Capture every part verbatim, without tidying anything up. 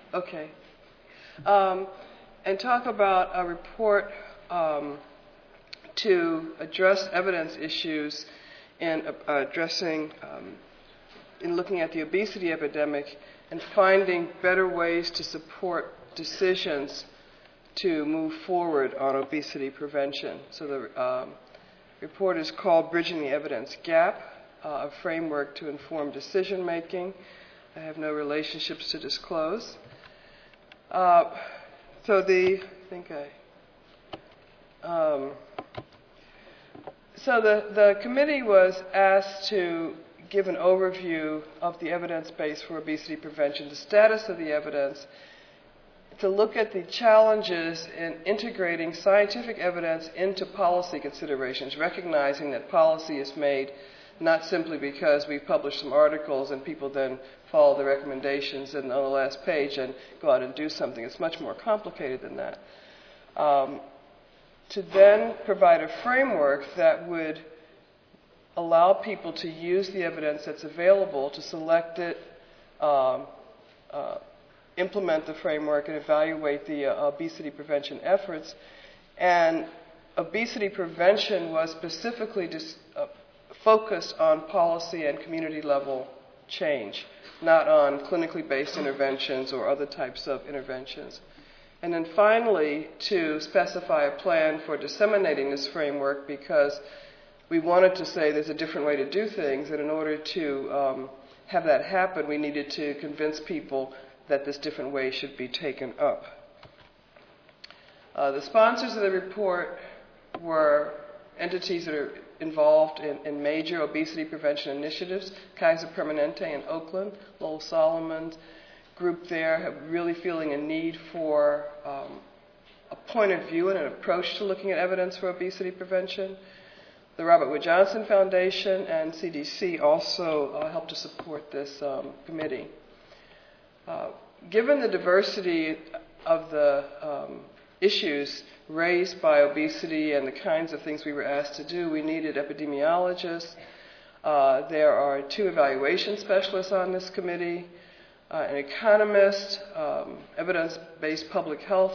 Okay. Um, and talk about a report um, to address evidence issues in uh, addressing, um, in looking at the obesity epidemic and finding better ways to support decisions to move forward on obesity prevention. So the um, report is called Bridging the Evidence Gap, uh, a framework to inform decision making. I have no relationships to disclose. Uh, so the, I think I, um, so the, the committee was asked to give an overview of the evidence base for obesity prevention, the status of the evidence, to look at the challenges in integrating scientific evidence into policy considerations, recognizing that policy is made not simply because we publish some articles and people then follow the recommendations and on the last page and go out and do something. It's much more complicated than that. Um, to then provide a framework that would allow people to use the evidence that's available to select it, um, uh, implement the framework, and evaluate the uh, obesity prevention efforts. And obesity prevention was specifically dis- uh, focused on policy and community level change, not on clinically based interventions or other types of interventions. And then finally, to specify a plan for disseminating this framework, because we wanted to say there's a different way to do things, and in order to um, have that happen, we needed to convince people that this different way should be taken up. Uh, the sponsors of the report were entities that are involved in, in major obesity prevention initiatives. Kaiser Permanente in Oakland, Lowell Solomon's group there, have really feeling a need for um, a point of view and an approach to looking at evidence for obesity prevention. The Robert Wood Johnson Foundation and C D C also uh, helped to support this um, committee. Uh, given the diversity of the um, issues raised by obesity and the kinds of things we were asked to do, we needed epidemiologists. Uh, there are two evaluation specialists on this committee, uh, an economist, um, evidence-based public health,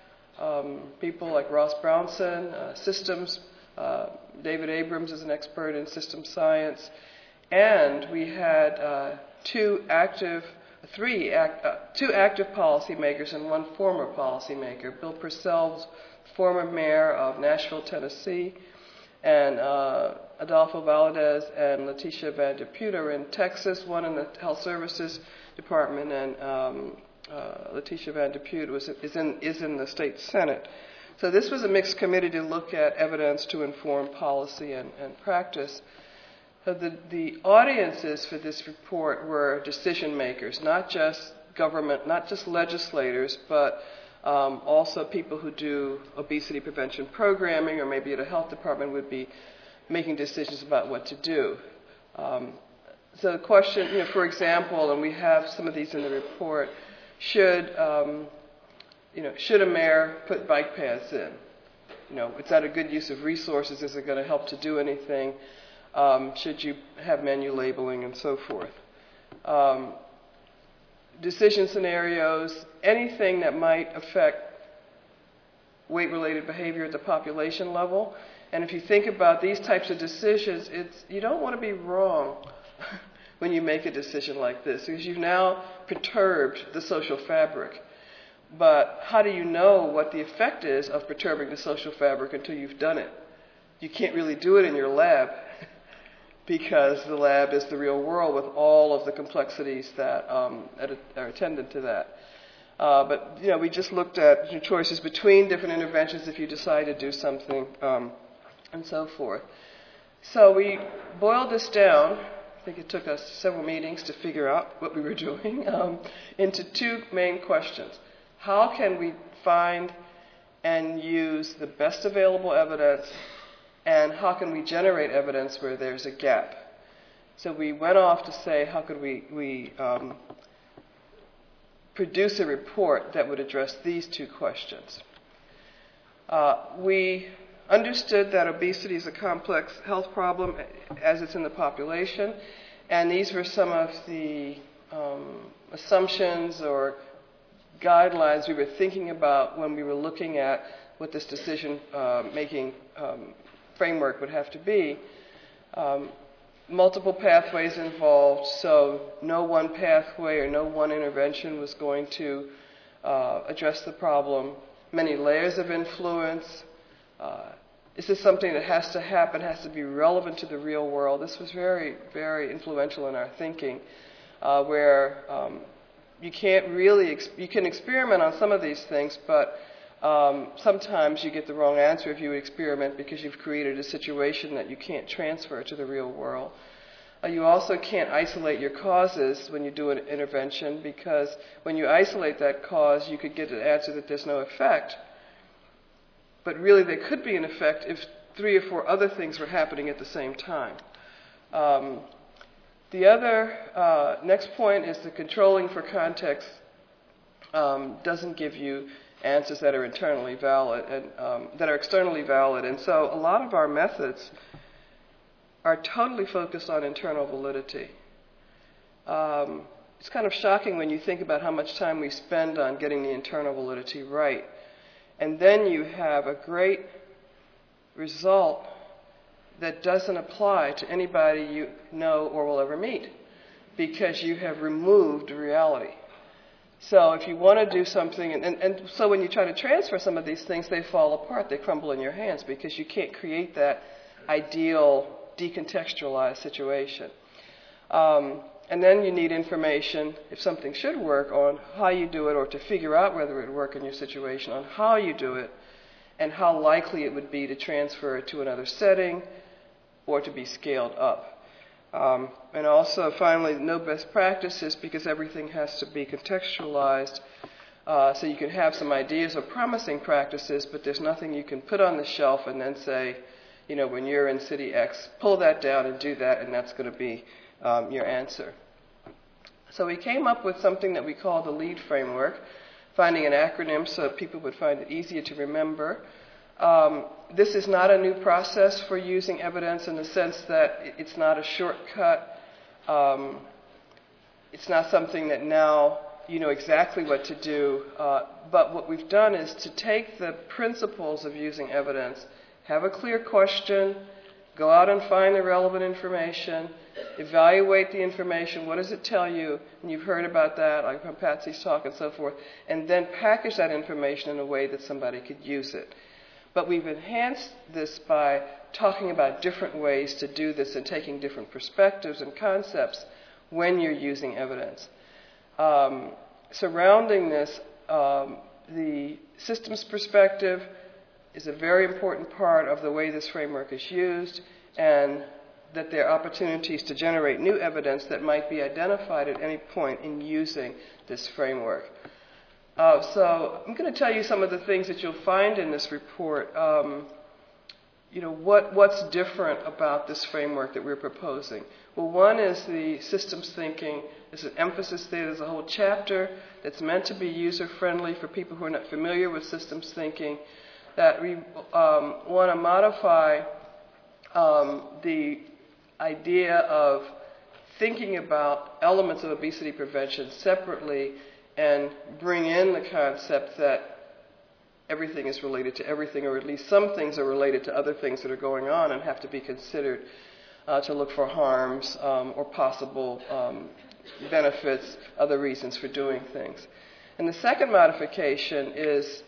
um, people like Ross Brownson, uh, systems. Uh, David Abrams is an expert in system science. And we had uh, two active Three, act, uh, two active policymakers and one former policymaker. Bill Purcell's former mayor of Nashville, Tennessee, and uh, Adolfo Valadez and Leticia Van Der Putte are in Texas, one in the Health Services Department, and um, uh, Leticia Van Der Putte was, is, in, is in the state Senate. So this was a mixed committee to look at evidence to inform policy and, and practice. So the, the audiences for this report were decision makers, not just government, not just legislators, but um, also people who do obesity prevention programming, or maybe at a health department would be making decisions about what to do. Um, so the question, you know, for example, and we have some of these in the report, should um, you know, should a mayor put bike paths in? You know, is that a good use of resources? Is it going to help to do anything? Um, should you have menu labeling and so forth? Um, decision scenarios, anything that might affect weight-related behavior at the population level. And if you think about these types of decisions, it's, you don't want to be wrong when you make a decision like this, because you've now perturbed the social fabric. But how do you know what the effect is of perturbing the social fabric until you've done it? You can't really do it in your lab, because the lab is the real world with all of the complexities that um, are attendant to that. Uh, but, you know, we just looked at your choices between different interventions if you decide to do something, um, and so forth. So we boiled this down, I think it took us several meetings to figure out what we were doing, um, into two main questions. How can we find and use the best available evidence, and how can we generate evidence where there's a gap? So we went off to say, how could we, we um, produce a report that would address these two questions? Uh, we understood that obesity is a complex health problem as it's in the population, and these were some of the um, assumptions or guidelines we were thinking about when we were looking at what this decision-making uh, um, framework would have to be. Um, multiple pathways involved, so no one pathway or no one intervention was going to uh, address the problem. Many layers of influence. Uh, this is something that has to happen, has to be relevant to the real world. This was very, very influential in our thinking, uh, where um, you can't really, ex- you can experiment on some of these things, but um, sometimes you get the wrong answer if you experiment because you've created a situation that you can't transfer to the real world. Uh, you also can't isolate your causes when you do an intervention, because when you isolate that cause, you could get an answer that there's no effect. But really there could be an effect if three or four other things were happening at the same time. Um, the other, uh, next point is the controlling for context um, doesn't give you answers that are internally valid and um, that are externally valid. And so a lot of our methods are totally focused on internal validity. Um, it's kind of shocking when you think about how much time we spend on getting the internal validity right. And then you have a great result that doesn't apply to anybody you know or will ever meet, because you have removed reality. So if you want to do something, and, and, and so when you try to transfer some of these things, they fall apart, they crumble in your hands, because you can't create that ideal decontextualized situation. Um, and then you need information, if something should work, on how you do it, or to figure out whether it would work in your situation, on how you do it, and how likely it would be to transfer it to another setting or to be scaled up. Um, and also, finally, no best practices, because everything has to be contextualized. Uh, so you can have some ideas of promising practices, but there's nothing you can put on the shelf and then say, you know, when you're in city X, pull that down and do that, and that's going to be um, your answer. So we came up with something that we call the LEAD framework, finding an acronym so people would find it easier to remember. Um, this is not a new process for using evidence, in the sense that it's not a shortcut. Um, it's not something that now you know exactly what to do. Uh, but what we've done is to take the principles of using evidence, have a clear question, go out and find the relevant information, evaluate the information, what does it tell you, and you've heard about that, like from Patsy's talk and so forth, and then package that information in a way that somebody could use it. But we've enhanced this by talking about different ways to do this and taking different perspectives and concepts when you're using evidence. Um, surrounding this, um, the systems perspective is a very important part of the way this framework is used, and that there are opportunities to generate new evidence that might be identified at any point in using this framework. Uh, so I'm going to tell you some of the things that you'll find in this report. Um, you know, what, what's different about this framework that we're proposing? Well, one is the systems thinking. There's an emphasis there. There's a whole chapter that's meant to be user-friendly for people who are not familiar with systems thinking, that we um, want to modify um, the idea of thinking about elements of obesity prevention separately and bring in the concept that everything is related to everything, or at least some things are related to other things that are going on and have to be considered uh, to look for harms um, or possible um, benefits, other reasons for doing things. And the second modification is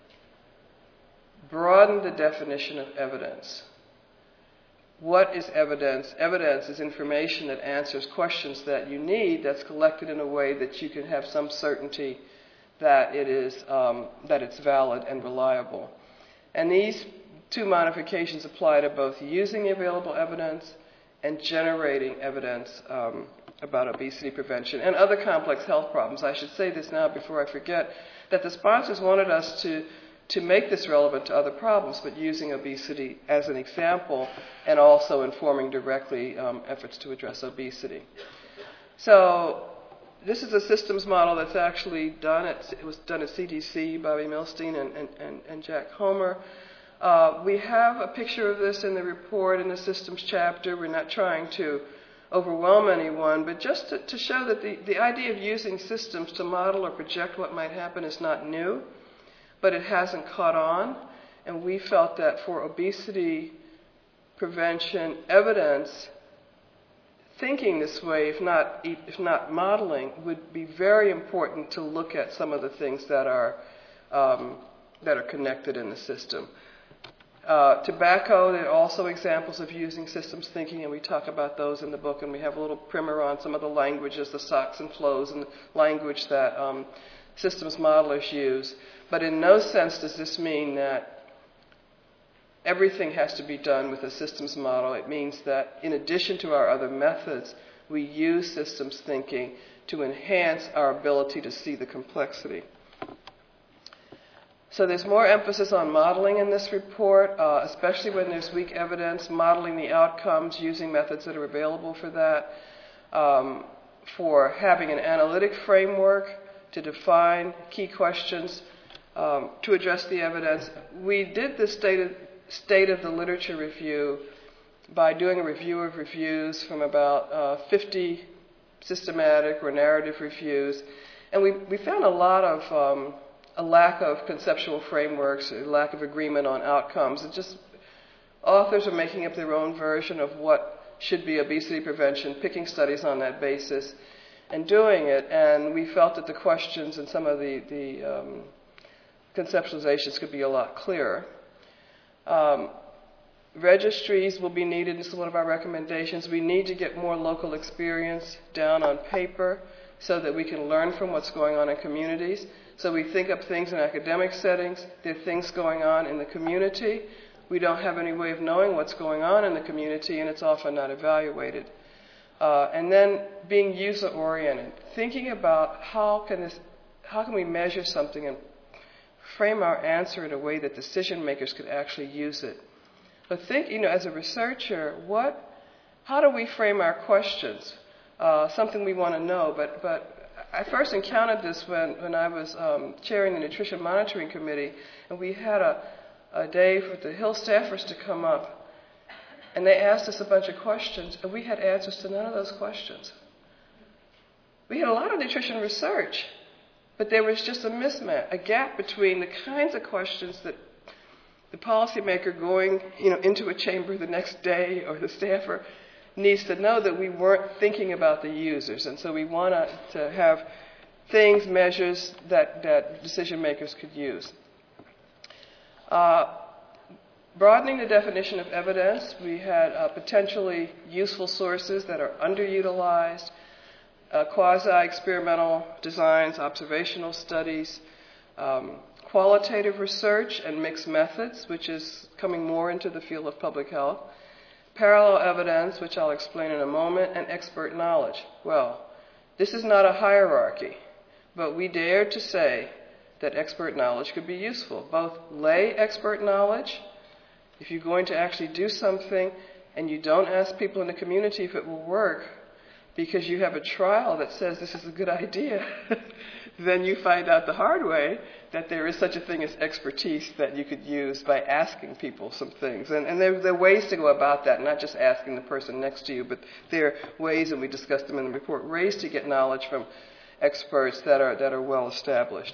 broaden the definition of evidence. What is evidence? Evidence is information that answers questions that you need, that's collected in a way that you can have some certainty that it is um, that it's valid and reliable. And these two modifications apply to both using the available evidence and generating evidence um, about obesity prevention and other complex health problems. I should say this now before I forget, that the sponsors wanted us to to make this relevant to other problems, but using obesity as an example and also informing directly um, efforts to address obesity. So this is a systems model that's actually done. At, it was done at C D C, Bobby Milstein and, and, and, and Jack Homer. Uh, we have a picture of this in the report in the systems chapter. We're not trying to overwhelm anyone, but just to, to show that the, the idea of using systems to model or project what might happen is not new, but it hasn't caught on. And we felt that for obesity prevention evidence, thinking this way, if not if not modeling, would be very important to look at some of the things that are um, that are connected in the system. Uh, tobacco, there are also examples of using systems thinking, and we talk about those in the book, and we have a little primer on some of the languages, the S O Cs and flows, and the language that um, systems modelers use. But in no sense does this mean that everything has to be done with a systems model. It means that in addition to our other methods, we use systems thinking to enhance our ability to see the complexity. So there's more emphasis on modeling in this report, uh, especially when there's weak evidence, modeling the outcomes using methods that are available for that, um, for having an analytic framework to define key questions, um, to address the evidence. We did this state of, state of the literature review by doing a review of reviews from about uh, fifty systematic or narrative reviews, and we, we found a lot of um, a lack of conceptual frameworks, a lack of agreement on outcomes. It just authors are making up their own version of what should be obesity prevention, picking studies on that basis, and doing it. And we felt that the questions and some of the, the um, conceptualizations could be a lot clearer. Um, registries will be needed. This is one of our recommendations. We need to get more local experience down on paper so that we can learn from what's going on in communities. So we think of things in academic settings. There are things going on in the community. We don't have any way of knowing what's going on in the community, and it's often not evaluated. Uh, and then being user-oriented, thinking about how can this, how can we measure something and frame our answer in a way that decision makers could actually use it. But think, you know, as a researcher, what, how do we frame our questions? Uh, something we want to know, but but. I first encountered this when, when I was um, chairing the Nutrition Monitoring Committee, and we had a, a day for the Hill staffers to come up, and they asked us a bunch of questions, and we had answers to none of those questions. We had a lot of nutrition research, but there was just a mismatch, a gap between the kinds of questions that the policymaker going, you know, into a chamber the next day, or the staffer needs to know that we weren't thinking about the users. And so we want to have things, measures that, that decision makers could use. Uh, broadening the definition of evidence, we had uh, potentially useful sources that are underutilized, uh, quasi-experimental designs, observational studies, um, qualitative research and mixed methods, which is coming more into the field of public health, parallel evidence, which I'll explain in a moment, and expert knowledge. Well, this is not a hierarchy, but we dare to say that expert knowledge could be useful. Both lay expert knowledge, if you're going to actually do something and you don't ask people in the community if it will work because you have a trial that says this is a good idea, then you find out the hard way that there is such a thing as expertise that you could use by asking people some things. And, and there, there are ways to go about that, not just asking the person next to you, but there are ways, and we discussed them in the report, ways to get knowledge from experts that are, that are well established.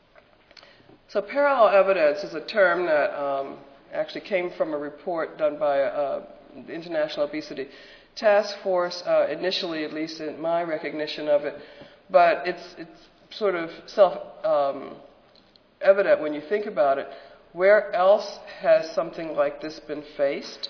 So parallel evidence is a term that um, actually came from a report done by uh, the International Obesity Task Force, uh, initially, at least in my recognition of it, but it's, it's sort of self um, evident when you think about it. Where else has something like this been faced?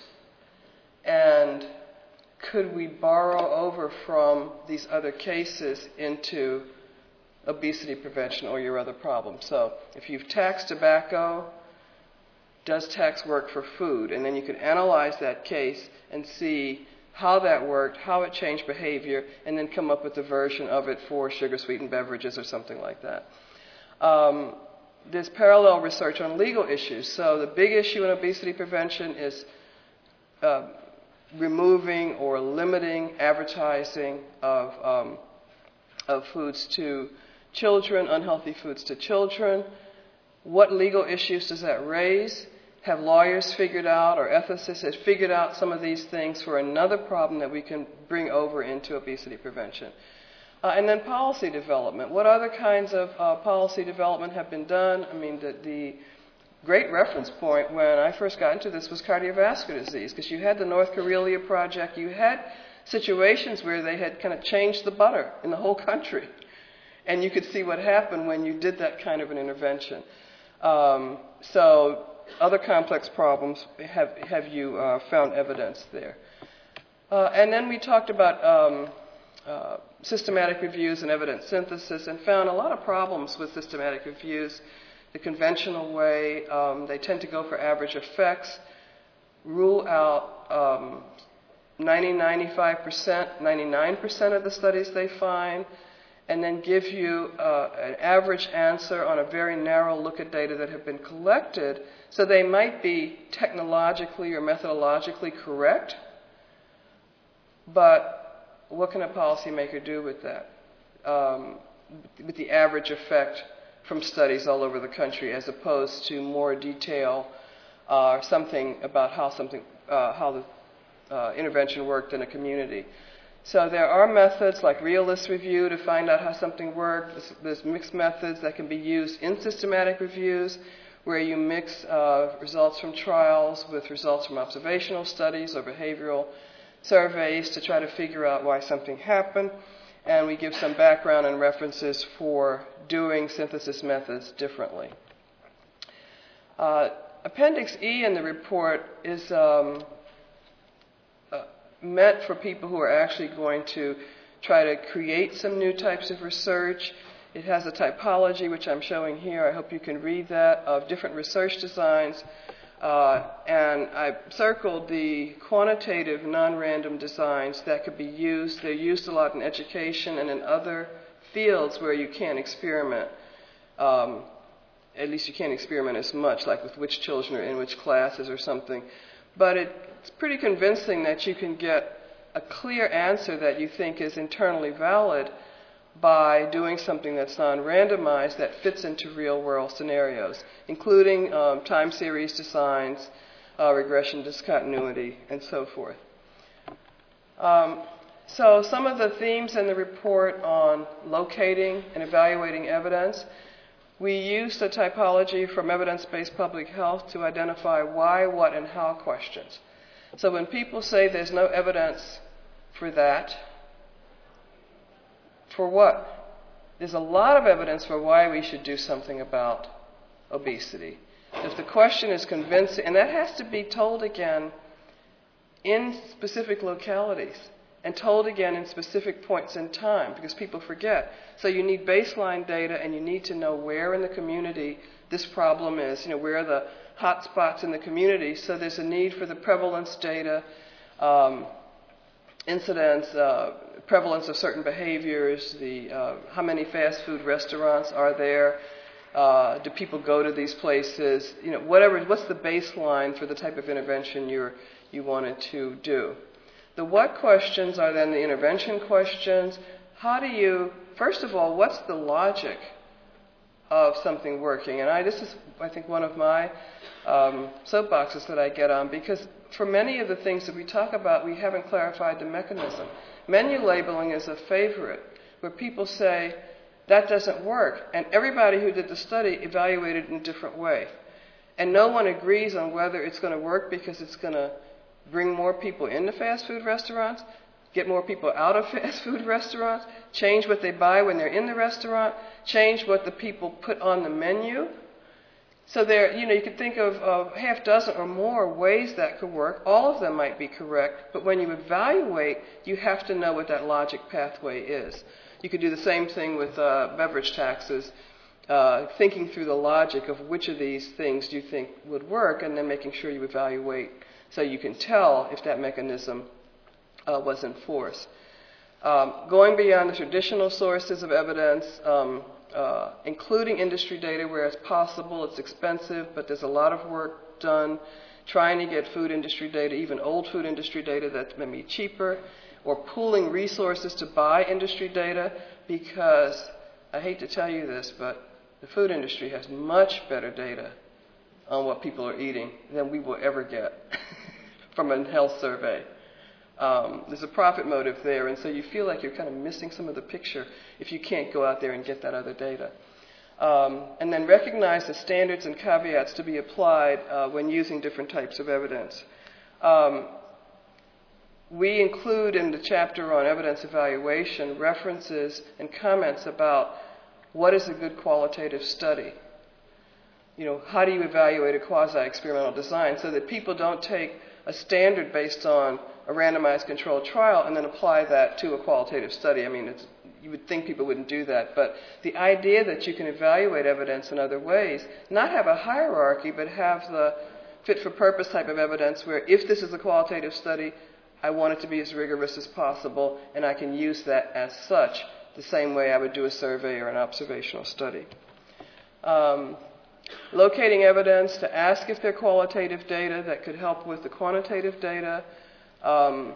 And could we borrow over from these other cases into obesity prevention or your other problems? So if you've taxed tobacco, does tax work for food? And then you can analyze that case and see how that worked, how it changed behavior, and then come up with a version of it for sugar-sweetened beverages or something like that. Um, there's parallel research on legal issues. So the big issue in obesity prevention is uh, removing or limiting advertising of, um, of foods to children, unhealthy foods to children. What legal issues does that raise? have lawyers figured out or ethicists have figured out some of these things for another problem that we can bring over into obesity prevention. Uh, and then policy development. What other kinds of uh, policy development have been done? I mean, the, the great reference point when I first got into this was cardiovascular disease, because you had the North Karelia Project, you had situations where they had kind of changed the butter in the whole country. And you could see what happened when you did that kind of an intervention. Um, so other complex problems, have, have you uh, found evidence there? Uh, and then we talked about um, uh, systematic reviews and evidence synthesis, and found a lot of problems with systematic reviews. The conventional way, um, they tend to go for average effects, rule out um, ninety, ninety-five percent, ninety-nine percent of the studies they find, and then give you uh, an average answer on a very narrow look at data that have been collected. So they might be technologically or methodologically correct, but what can a policymaker do with that, um, with the average effect from studies all over the country, as opposed to more detail or uh, something about how something, uh, how the uh, intervention worked in a community. So there are methods like realist review to find out how something worked. There's, there's mixed methods that can be used in systematic reviews, where you mix uh, results from trials with results from observational studies or behavioral surveys to try to figure out why something happened. And we give some background and references for doing synthesis methods differently. Uh, Appendix E in the report is um, uh, meant for people who are actually going to try to create some new types of research. It has a typology, which I'm showing here. I hope you can read that, of different research designs. Uh, and I circled the quantitative non-random designs that could be used. They're used a lot in education and in other fields where you can't experiment. Um, at least you can't experiment as much, like with which children are in which classes or something. But it, it's pretty convincing that you can get a clear answer that you think is internally valid by doing something that's non-randomized that fits into real-world scenarios, including um, time series designs, uh, regression discontinuity, and so forth. Um, so some of the themes in the report on locating and evaluating evidence. We used the typology from evidence-based public health to identify why, what, and how questions. So when people say there's no evidence for that, for what? There's a lot of evidence for why we should do something about obesity. If the question is convincing, and that has to be told again in specific localities and told again in specific points in time, because people forget. So you need baseline data, and you need to know where in the community this problem is, you know, where are the hot spots in the community. So there's a need for the prevalence data, um, incidence, uh, prevalence of certain behaviors, the uh, how many fast food restaurants are there, uh, do people go to these places, you know, whatever, what's the baseline for the type of intervention you're, you wanted to do. The what questions are then the intervention questions. How do you, first of all, what's the logic of something working? And I, this is, I think, one of my um, soapboxes that I get on, because for many of the things that we talk about, we haven't clarified the mechanism. Menu labeling is a favorite, where people say, that doesn't work. And everybody who did the study evaluated it in a different way. And no one agrees on whether it's going to work because it's going to bring more people into fast food restaurants, get more people out of fast food restaurants, change what they buy when they're in the restaurant, change what the people put on the menu. So there, you know, you could think of a half dozen or more ways that could work. All of them might be correct, but when you evaluate, you have to know what that logic pathway is. You could do the same thing with uh, beverage taxes, uh, thinking through the logic of which of these things do you think would work, and then making sure you evaluate so you can tell if that mechanism uh, was in force. Um, going beyond the traditional sources of evidence, um, uh, including industry data where it's possible. It's expensive, but there's a lot of work done trying to get food industry data, even old food industry data that's maybe cheaper, or pooling resources to buy industry data, because I hate to tell you this, but the food industry has much better data on what people are eating than we will ever get from a health survey. Um, there's a profit motive there, and so you feel like you're kind of missing some of the picture if you can't go out there and get that other data. Um, and then recognize the standards and caveats to be applied uh, when using different types of evidence. Um, we include in the chapter on evidence evaluation references and comments about what is a good qualitative study. You know, how do you evaluate a quasi-experimental design so that people don't take a standard based on a randomized controlled trial and then apply that to a qualitative study. I mean, it's, you would think people wouldn't do that, but the idea that you can evaluate evidence in other ways, not have a hierarchy, but have the fit-for-purpose type of evidence where if this is a qualitative study, I want it to be as rigorous as possible, and I can use that as such, the same way I would do a survey or an observational study. Um, locating evidence to ask if they're qualitative data that could help with the quantitative data. Um,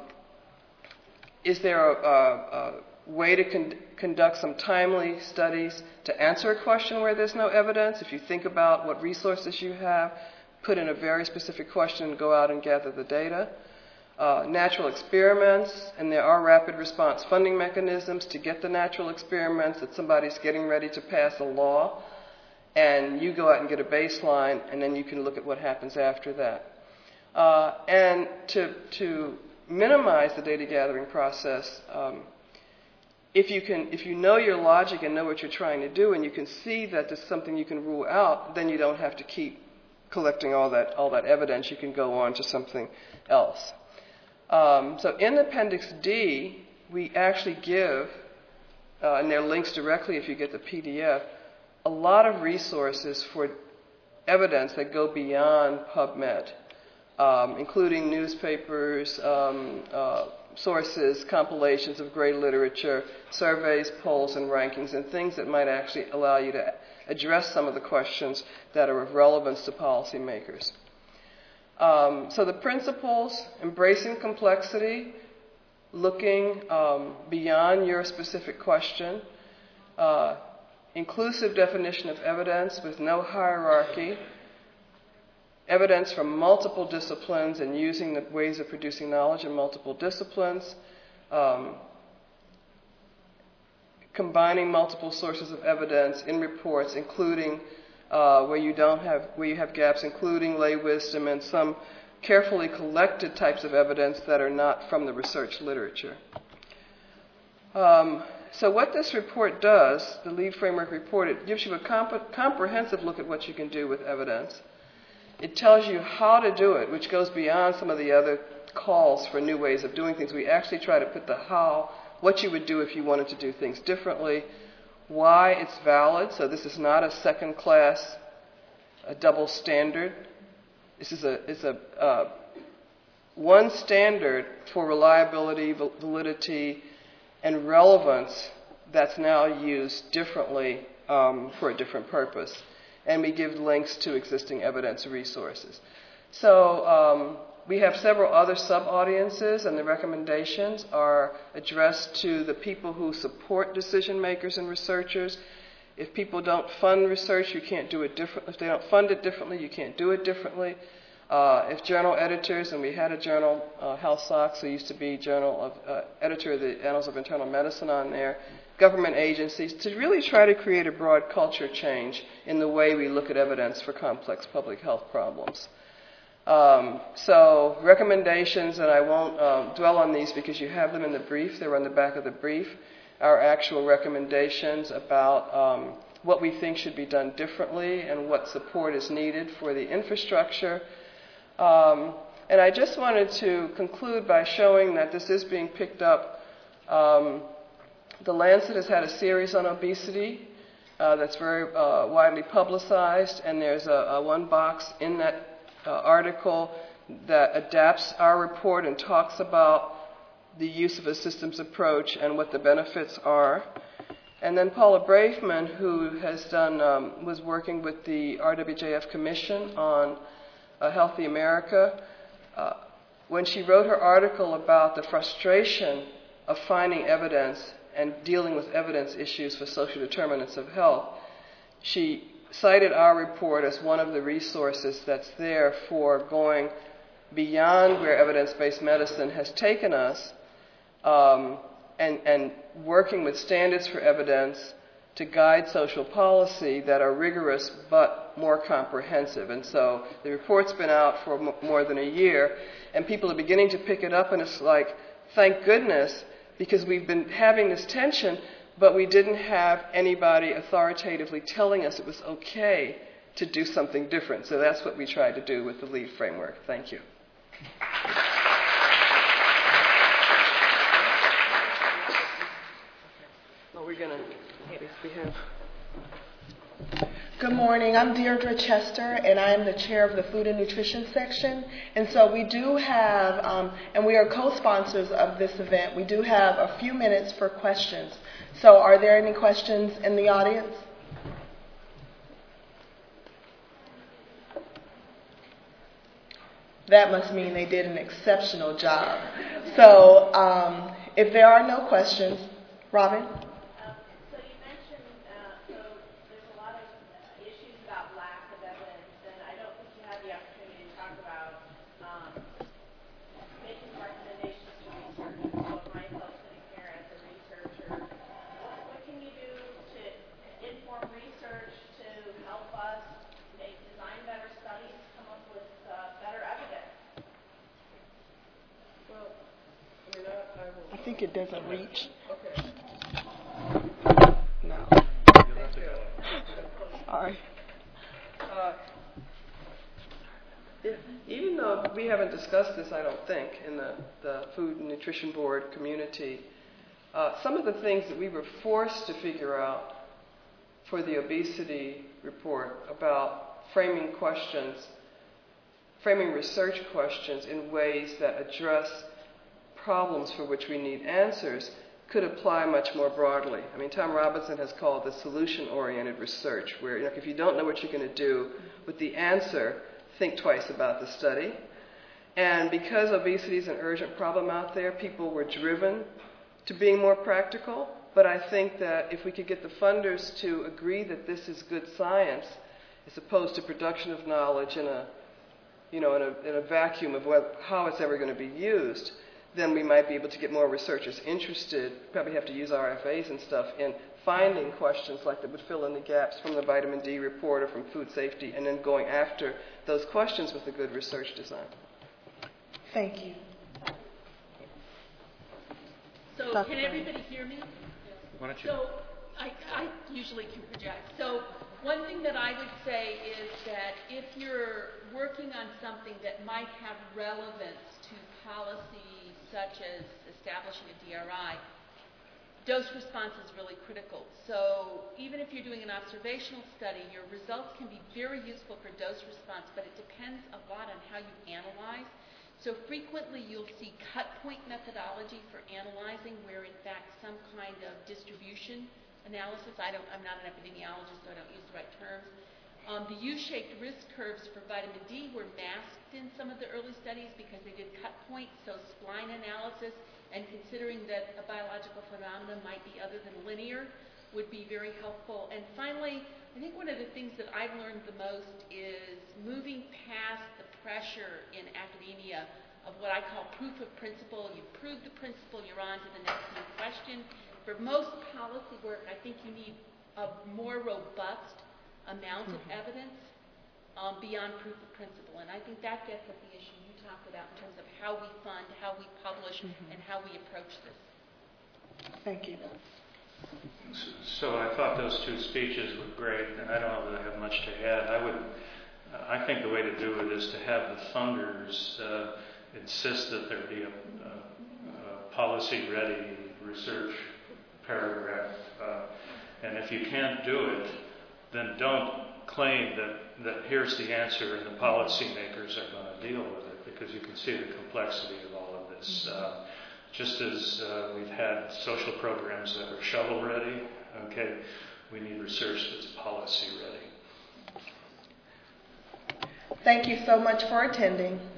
is there a, a, a way to con- conduct some timely studies to answer a question where there's no evidence? If you think about what resources you have, put in a very specific question and go out and gather the data. Uh, natural experiments, and there are rapid response funding mechanisms to get the natural experiments that somebody's getting ready to pass a law, and you go out and get a baseline, and then you can look at what happens after that. Uh, and to, to minimize the data gathering process, um, if you can, if you know your logic and know what you're trying to do, and you can see that there's something you can rule out, then you don't have to keep collecting all that all that evidence. You can go on to something else. Um, so in Appendix D, we actually give, uh, and there are links directly if you get the P D F, a lot of resources for evidence that go beyond PubMed, um, including newspapers, um, uh, sources, compilations of great literature, surveys, polls, and rankings, and things that might actually allow you to address some of the questions that are of relevance to policymakers. Um, so the principles: embracing complexity, looking um, beyond your specific question, uh, inclusive definition of evidence with no hierarchy, evidence from multiple disciplines and using the ways of producing knowledge in multiple disciplines, um, combining multiple sources of evidence in reports, including uh, where you don't have, where you have gaps, including lay wisdom and some carefully collected types of evidence that are not from the research literature. Um, so what this report does, the LEAD Framework report, it gives you a comp- comprehensive look at what you can do with evidence. It tells you how to do it, which goes beyond some of the other calls for new ways of doing things. We actually try to put the how, what you would do if you wanted to do things differently, why it's valid. So this is not a second class, a double standard. This is a, it's a uh, one standard for reliability, validity, and relevance that's now used differently um, for a different purpose. And we give links to existing evidence resources. So um, we have several other sub-audiences, and the recommendations are addressed to the people who support decision makers and researchers. If people don't fund research, you can't do it differently. If they don't fund it differently, you can't do it differently. Uh, if journal editors, and we had a journal, uh, Hal Sachs, who used to be journal of, uh, editor of the Annals of Internal Medicine on there, government agencies, to really try to create a broad culture change in the way we look at evidence for complex public health problems. Um, so recommendations, and I won't um, dwell on these because you have them in the brief, they're on the back of the brief, our actual recommendations about um, what we think should be done differently and what support is needed for the infrastructure. Um, and I just wanted to conclude by showing that this is being picked up. Um, the Lancet has had a series on obesity uh, that's very uh, widely publicized, and there's a, a one box in that Uh, article that adapts our report and talks about the use of a systems approach and what the benefits are. And then Paula Braveman, who has done, um, was working with the R W J F Commission on uh, Healthy America, uh, when she wrote her article about the frustration of finding evidence and dealing with evidence issues for social determinants of health, she cited our report as one of the resources that's there for going beyond where evidence-based medicine has taken us, um, and, and working with standards for evidence to guide social policy that are rigorous but more comprehensive. And so the report's been out for m- more than a year, and people are beginning to pick it up, and it's like, thank goodness, because we've been having this tension, but we didn't have anybody authoritatively telling us it was okay to do something different. So that's what we tried to do with the LEAD framework. Thank you. Well, we're going to, we have... Good morning. I'm Deirdre Chester, and I am the chair of the Food and Nutrition section. And so we do have, um, and we are co-sponsors of this event, we do have a few minutes for questions. So are there any questions in the audience? That must mean they did an exceptional job. So um, if there are no questions, Robin? I think it doesn't reach. Okay. No. Sorry. Uh, if, even though we haven't discussed this, I don't think, in the, the Food and Nutrition Board community, uh, some of the things that we were forced to figure out for the obesity report about framing questions, framing research questions in ways that address problems for which we need answers could apply much more broadly. I mean, Tom Robinson has called this solution-oriented research, where, you know, if you don't know what you're going to do with the answer, think twice about the study. And because obesity is an urgent problem out there, people were driven to being more practical. But I think that if we could get the funders to agree that this is good science, as opposed to production of knowledge in a, you know, in a, in a vacuum of what, how it's ever going to be used, then we might be able to get more researchers interested, probably have to use R F As and stuff, in finding questions like that would fill in the gaps from the vitamin D report or from food safety, and then going after those questions with a good research design. Thank you. So Doctor can everybody hear me? Why don't you? So I, I usually can project. So one thing that I would say is that if you're working on something that might have relevance to policy such as establishing a D R I, dose response is really critical. So even if you're doing an observational study, your results can be very useful for dose response, but it depends a lot on how you analyze. So frequently you'll see cut point methodology for analyzing where in fact some kind of distribution analysis, I don't, I'm not an epidemiologist, so I don't use the right terms. Um, the U-shaped risk curves for vitamin D were masked in some of the early studies because they did cut points, so spline analysis and considering that a biological phenomenon might be other than linear would be very helpful. And finally, I think one of the things that I've learned the most is moving past the pressure in academia of what I call proof of principle. You prove the principle, you're on to the next new question. For most policy work, I think you need a more robust amount of evidence um, beyond proof of principle. And I think that gets at the issue you talked about in terms of how we fund, how we publish, mm-hmm. and how we approach this. Thank you. So I thought those two speeches were great, and I don't really have much to add. I would, uh, I think the way to do it is to have the funders uh, insist that there be a, a, a policy-ready research paragraph, uh, and if you can't do it, then don't claim that, that here's the answer and the policymakers are going to deal with it, because you can see the complexity of all of this. Mm-hmm. Uh, just as uh, we've had social programs that are shovel-ready, okay, we need research that's policy-ready. Thank you so much for attending.